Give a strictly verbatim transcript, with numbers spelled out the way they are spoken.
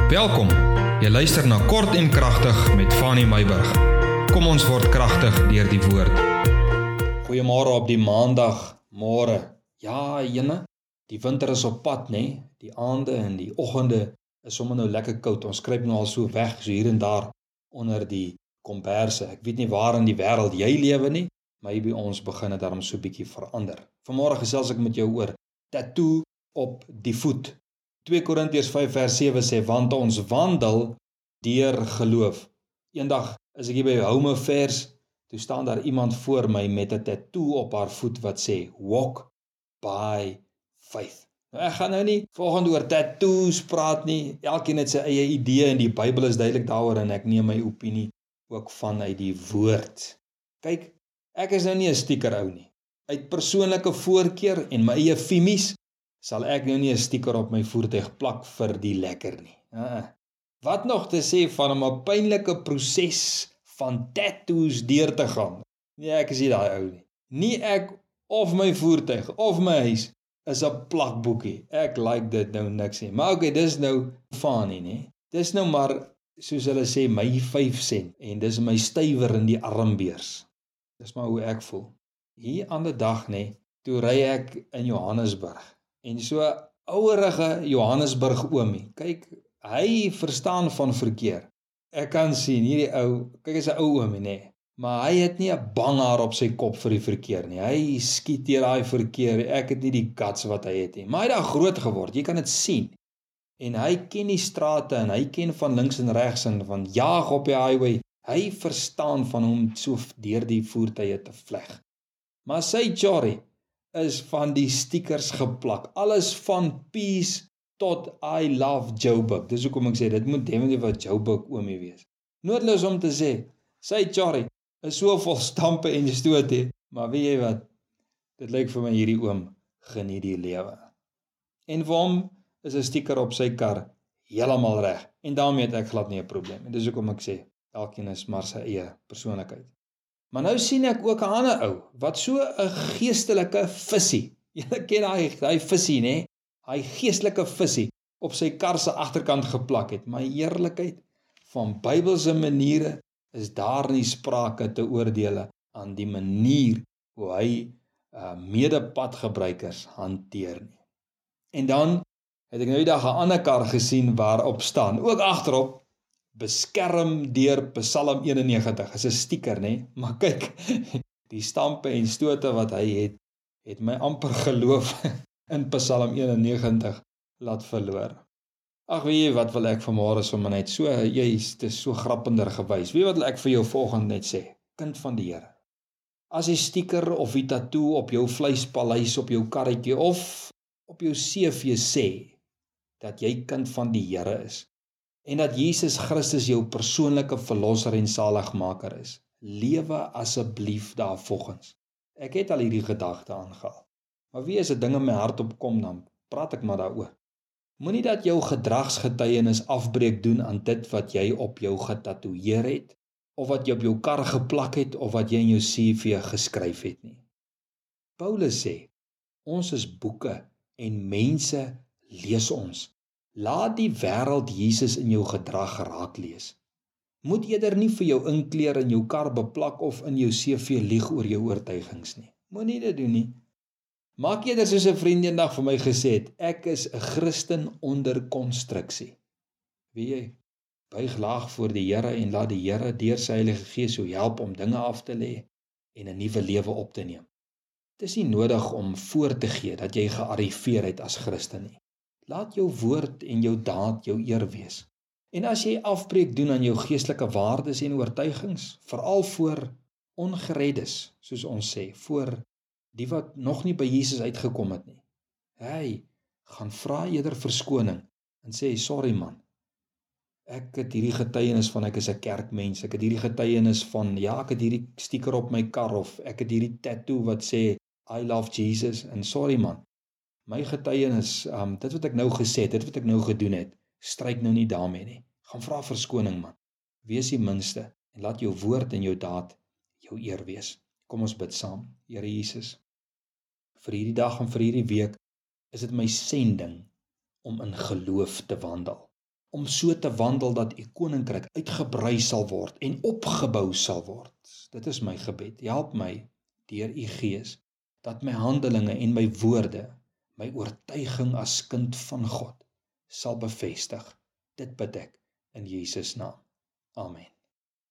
Welkom, jy luister na Kort en Kragtig met Fanny Meyburg. Kom ons word kragtig deur die woord. Goeiemôre op die maandag, môre. Ja, jene, die winter is op pad, né? Die aande en die oggende is sommer nou lekker koud. Ons kruip nou al so weg, so hier en daar onder die komberse. Ek weet nie waar in die wêreld jy lewe nie, maar hier by ons begin dit daarom so bietjie verander. Vanmôre gesels ek met jou oor tattoo op die voet. twee Korintiërs vyf vers sewe sê, want ons wandel deur geloof. Eendag as ek hier by Home Vers, toe staan daar iemand voor my met 'n tattoo op haar voet wat sê, walk by faith. Nou ek gaan nou nie volgende oor tattoos praat nie, elkeen het sy eie idee en die Bybel is duidelik daaroor en ek neem my opinie ook vanuit die woord. Kyk, ek is nou nie 'n stieker ou nie. Uit persoonlike voorkeur en my eie fimies, sal ek nou nie 'n sticker op my voertuig plak vir die lekker nie. Uh, wat nog te sê van om 'n pynlike proses van tattoos deur te gaan? Nee, ek is nie daai ou nie. Nie ek of my voertuig of my huis is 'n plakboekie. Ek like dit nou niks nie. Maar okay, dis nou funny, nie? Dis nou maar, soos hulle sê, my vyf sent en dis my stywer in die armbeurs. Dis maar hoe ek voel. Hier aan die dag, nee, toe ry ek in Johannesburg. En so ouerige Johannesburg oomie, kyk, hy verstaan van verkeer. Ek kan sien, hierdie ou, kyk, hy is 'n ou oomie, nee, maar hy het nie 'n banghaar op sy kop vir die verkeer nie. Hy skiet deur daai verkeer, ek het nie die guts wat hy het nie. Maar hy het daar groot geword, jy kan dit sien. En hy ken die strate en hy ken van links en regs en van jaag op die highway. Hy verstaan van hom so deur die voertuie te vleg. Maar sy Jory is van die stickers geplak. Alles van peace tot I love Joburg. Dis hoekom ek sê, dit moet definitief wat Joburg oomie wees. Noodloos om te sê, sy Jory is so vol stampe en stoot, maar weet jy wat, dit lyk vir my hierdie oom geniet die lewe. En vir hom is 'n sticker op sy kar heeltemal reg. En daarmee het ek glad nie 'n probleem. En dis hoekom ek sê, elkeen is maar sy eie persoonlikheid. Maar nou sien ek ook 'n ander ou, wat so 'n geestelike visie, julle ken hy, hy visie, né? Hy geestelike visie op sy kar se agterkant geplak het. My eerlikheid, van Bybelse maniere is daar nie sprake te oordele aan die manier hoe hy uh, medepadgebruikers hanteer nie. En dan het ek nou die dag 'n ander kar gesien waarop staan, ook agterop, beskerm deur Psalm eenennegentig, is 'n sticker, né? Maar kyk, die stampe en stote wat hy het, het my amper geloof in Psalm eenennegentig laat verloor. Ag, weet jy wat wil ek vanmôre sommer net so, jy is so grappender gewys. Weet jy wat wil ek vir jou volgende net sê? Kind van die Here. As die sticker of die tattoo op jou vleispaleis, op jou karretjie of op jou C V sê dat jy kind van die Here is, en dat Jesus Christus jou persoonlike verlosser en saligmaker is, lewe asseblief daarvolgens. Ek het al hierdie gedagte aangehaal. Maar wie as 'n ding in my hart opkom, dan praat ek maar daaroor. Moenie dat jou gedragsgetuienis afbreek doen aan dit wat jy op jou getatoeëer het, of wat jy op jou kar geplak het, of wat jy in jou C V geskryf het nie. Paulus sê, ons is boeke en mense lees ons. Laat die wêreld Jesus in jou gedrag raak lees. Moet eerder nie vir jou inkleer in jou kar beplak of in jou C V lieg oor jou oortuigings nie. Moenie dit doen nie. Maak eerder soos 'n vriend eendag vir my gesê het, ek is 'n Christen onder konstruksie. Weet jy, buig laag voor die Here en laat die Here deur sy Heilige Gees jou help om dinge af te lê en 'n nuwe lewe op te neem. Dit is nie nodig om voor te gee dat jy gearriveer het as Christen nie. Laat jou woord en jou daad jou eer wees. En as jy afbreek doen aan jou geestelike waardes en oortuigings, veral voor ongereddes, soos ons sê, voor die wat nog nie by Jesus uitgekom het nie. Hey, gaan vra eerder verskoning en sê, sorry man, ek het hierdie getuienis van ek is 'n kerkmens, ek het hierdie getuienis van, ja, ek het hierdie sticker op my kar of ek het hierdie tattoo wat sê, I love Jesus, en sorry man, my getuienis, um, dit wat ek nou gesê het, dit wat ek nou gedoen het, stryk nou nie daarmee nie. Gaan vra verskoning man. Wees die minste en laat jou woord en jou daad jou eer wees. Kom ons bid saam. Here Jesus, vir hierdie dag en vir hierdie week is dit my sending om in geloof te wandel. om so te wandel dat u koninkryk uitgebrei sal word en opgebou sal word. Dit is my gebed. Help my deur u Gees, dat my handelinge en my woorde, my oortuiging as kind van God, sal bevestig. Dit bid ek in Jesus naam. Amen.